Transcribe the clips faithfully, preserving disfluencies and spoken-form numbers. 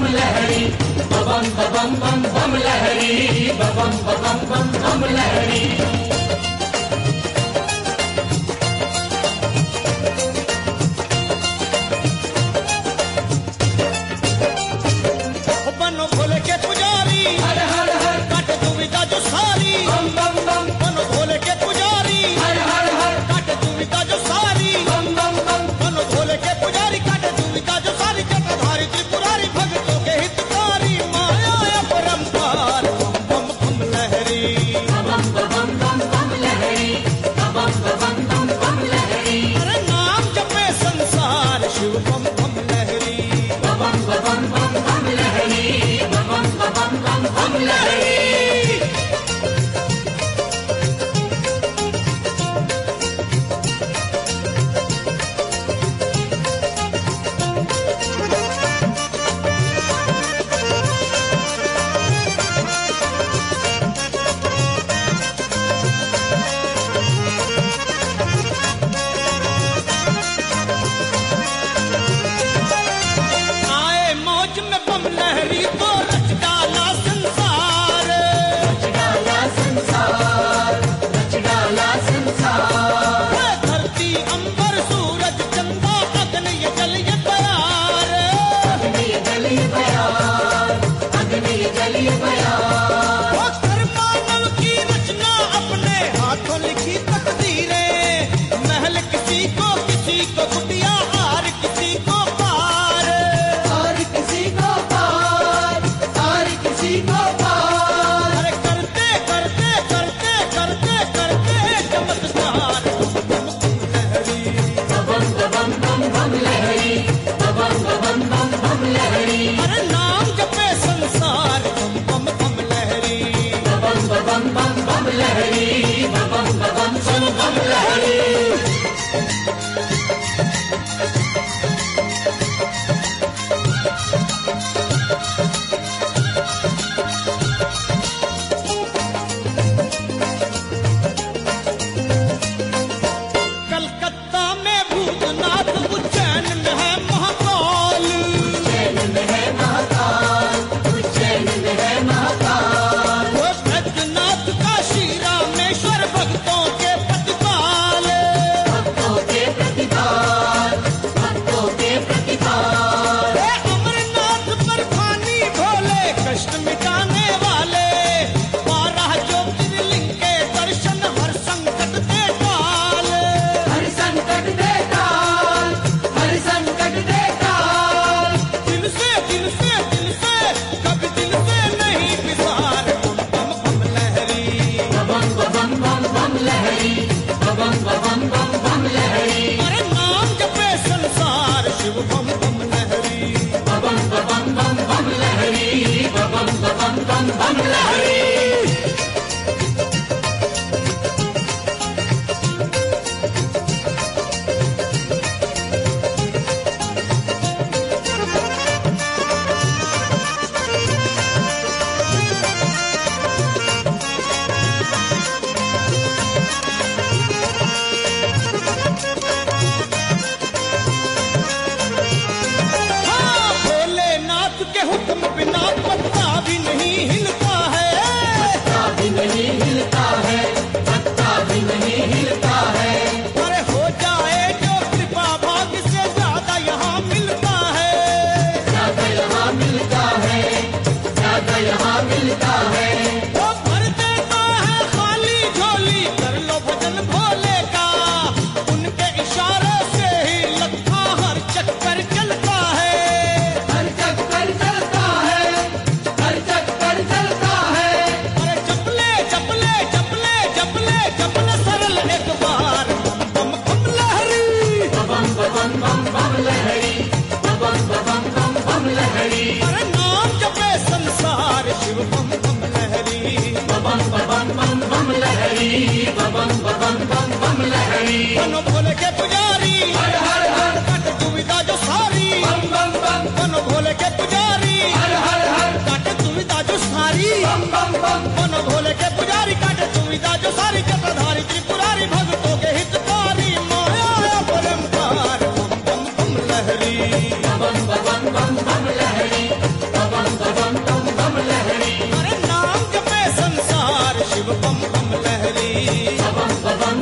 बम लहरी, बम बम बम बम लहरी, बम बम बम बम लहरी। बनो भोले के पुजारी, हर हर हर, काटे दुविधा जो सारी, बम बम बम, बनो भोले के पुजारी, हर हर हर, काटे दुविधा जो सारी, बम बम बम, बनो भोले के पुजारी, काटे दुविधा जो सारी, जटाधारी त्रिपुरारी, भक्तों के हितकारी, माया अपरंपार, बम बम बम लहरी, बम बम बम बम लहरी, बम बम बम बम लहरी। अरे नाम जपे संसार शिव बम बम लहरी, बम बम बम बम लहरी, बम बम बम बम लहरी। आए मौज में बम लहरी तो रच डाला संसार, रच डाला संसार, रच डाला संसार। है धरती अंबर सूरज चंदा अग्नि ये जल ये प्यार, अग्नि जली बयार, अग्नि जली बयार। वो कर मानव की रचना अपने हाथों लिखी तकदीरें, महल किसी को किसी को कुटिया हार किसी को पार, और किसी को पार, और किसी को पार। अरे करते करते करते करते करते चमत्कार बम बम लहरी, बम बम बम बम लहरी, बम बम बम बम लहरी, अरे नाम जपे संसार बम बम बम लहरी, बम बम बम बम लहरी, बम बम बम बम लहरी। कलकत्ता में भूतनाथ, उज्जैन में है महाकाल, उज्जैन में है महाकाल, उज्जैन में है महाकाल। वो बैद्यनाथ काशी रामेश्वर भक्तों के प्रतिपाल, भक्तों के प्रतिपाल, भक्तों के प्रतिपाल। हे अमरनाथ बर्फानी भोले कष्ट मिटाने वाले, बारह ज्योतिर्लिंग के दर्शन हर संकट दे टाल, हर संकट दे टाल, हर संकट दे टाल। दिल से दिल से दिल से कभी दिल से नहीं बिसार बम बम बम लहरी, बम बम बम बम लहरी, बम बम बम बम लहरी, अरे नाम जपे संसार शिव बम बम लहरी, बम बम बम बम लहरी, बम बम बम बम लहरी। हाँ भोलेनाथ के हुक्म बिना पत्ता भी नहीं हिलता है, पत्ता भी नहीं हिलता है, पत्ता भी नहीं हिलता है। अरे हो जाए जो कृपा भाग्य से ज्यादा यहाँ मिलता है, ज्यादा यहाँ मिलता है, ज्यादा यहाँ मिलता है। वो भर देता है खाली झोली, कर लो भजन भोले का, उनके इशारे से ही लखा हर चक्कर चलता है, हर चक्कर चलता है,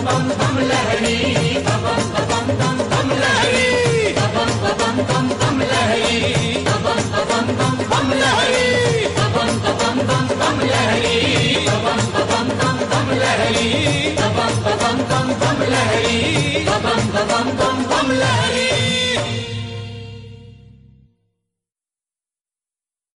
बम बम लहरी बम बम बम बम लहरी बम बम बम बम लहरी बम बम बम बम लहरी बम बम बम बम लहरी बम बम बम बम लहरी बम बम बम बम लहरी बम बम बम बम लहरी